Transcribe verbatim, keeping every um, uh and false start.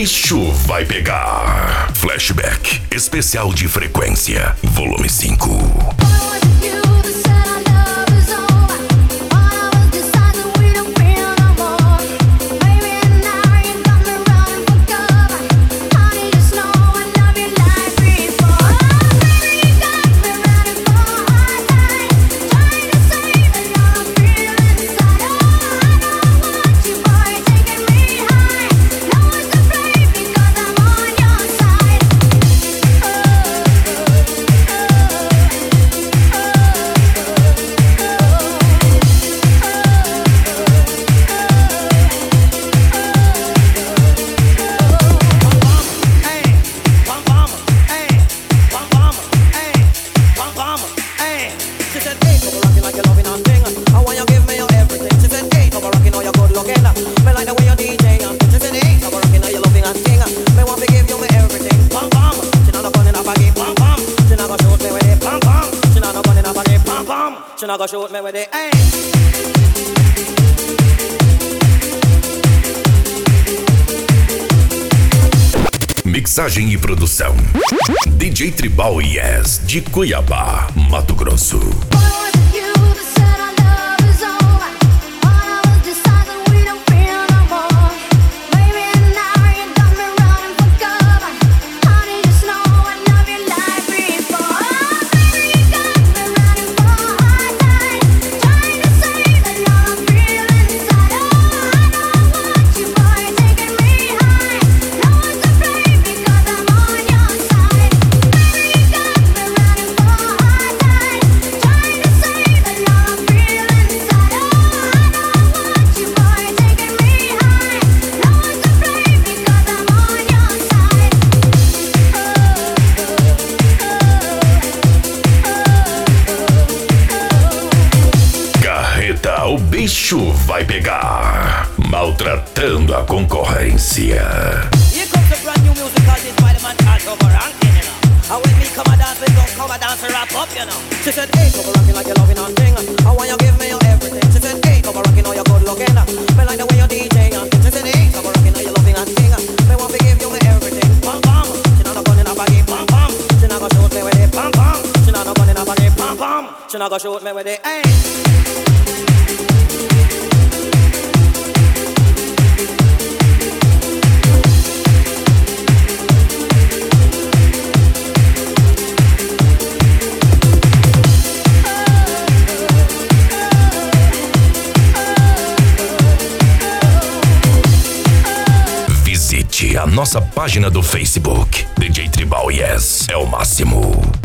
bicho vai pegar. Flashback especial de frequência, volume cinco. She not gonna shoot me with it, ay. Mixagem e produção D J Tribal Yes, de Cuiabá, Mato Grosso. O bicho vai pegar, maltratando a concorrência. Here comes the brand new music called this by the man called Double Ranking, you know. And when me come a dance, we don't come a dance and rap up, you know. She said, hey, Double Ranking like you loving and thing. I want you give me your everything. She said, hey, Double Ranking, oh you good looking. Me like the way you D J and thing. She said, hey, Double Ranking, oh you loving and thing. Me want to give you me everything. Pam pam, she not a gun in a baggy. Pam pam, she not gonna shoot me with it. Pam pam, she not a gun in a baggy. Pam pam, she not gonna shoot me with it. Hey. Visite a nossa página do Facebook. D J Tribal Yes é o máximo.